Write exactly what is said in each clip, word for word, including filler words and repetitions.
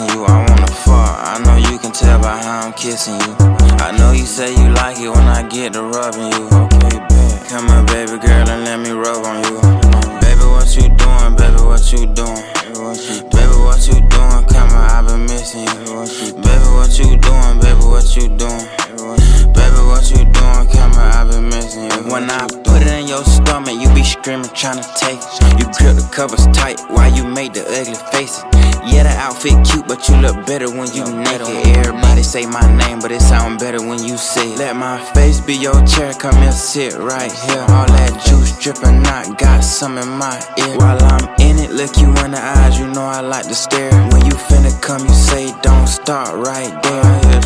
you. I wanna fuck. I know you can tell by how I'm kissing you. I know you say you like it when I get to rubbing you. Okay, babe. Come on, baby girl, and let me rub on you. Baby, what you doing? Baby, what you doing? Baby, what you doing? Come on, I've been missing you. Baby, what you doing? Baby, what you doing? Baby, what you doing? Come on, I've been missing you. When I put it in your stomach, you be screaming, trying to take it. You grip the covers tight while you make the ugly faces. Yeah, the outfit cute, but you look better when you naked. Everybody say my name, but it sound better when you say it. Let my face be your chair, come here, sit right here. All that juice dripping, not got some in my ear. While I'm in it, look you in the eyes, you know I like to stare. When you finna come, you say don't start right there.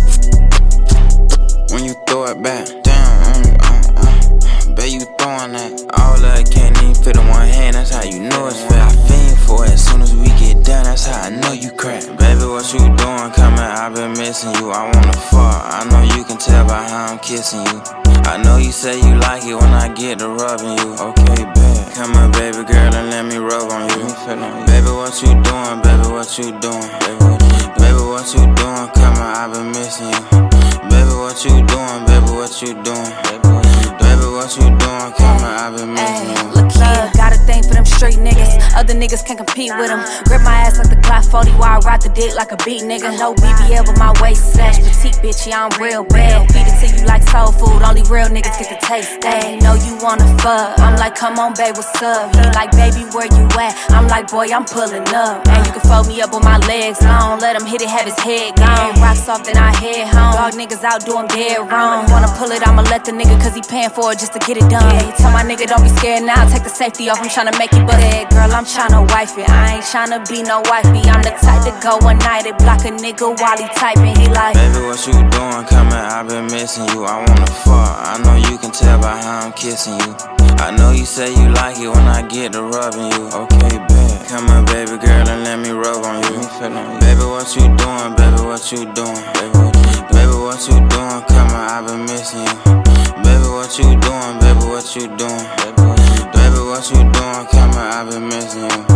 When you throw it back, damn, uh, uh, uh, bet you throwing that. All of it can't even fit in one hand, that's how you know it's fair. I fiend for it, as soon as we get done, that's how I know you crack. Baby, what you doing? Come here, I've been missing you. I wanna fuck, I know you can tell by how I'm kissing you. I know you say you like it when I get to rubbing you. Okay, babe. Come on, baby girl, and let me rub on you. Baby, what you doing? Baby, what you doing? Baby, what you doing? Come on, I've been missing you. Baby, what you doing? Baby, what you doing? Baby, what you doing? Come on, I've been missing you. Look here, got a thing for them street niggas. Other niggas can't compete with them. Grip my ass like the Glock forty while I ride the dick like a beat nigga. No B B L but my waist slash petite bitch, yeah, I'm real bad. Feed it to you like soul food, only real niggas get to taste that. Know you wanna fuck, I'm like, come on babe, what's up? He like, baby, where you at? I'm like, boy, I'm pulling up. And you can fold me up with my legs long, let him hit it, have his head gone. Rock soft and I head home. Dog niggas out doing dead wrong. Wanna pull it, I'ma let the nigga cause he paying for it just to get it done. Yeah, tell my nigga don't be scared now, take the safety off, I'm tryna make it bust it. Girl, I'm tryna wife it, I ain't tryna be no wifey. I'm the type to go one night and block a nigga while he typing. He like, baby, what you doing? Come here, I've been missing you. I wanna fuck, I know you can tell by how I'm kissing you. I know you say you like it when I get to rubbing you. Okay, babe. Come on, baby girl, and let me rub on you. Baby, what you doing? Baby, what you doing? Baby, what you doing? Come on, I've been missing you. Baby, what you doing? Baby, what you doing? Baby, what you doing? Come on, I've been missing you.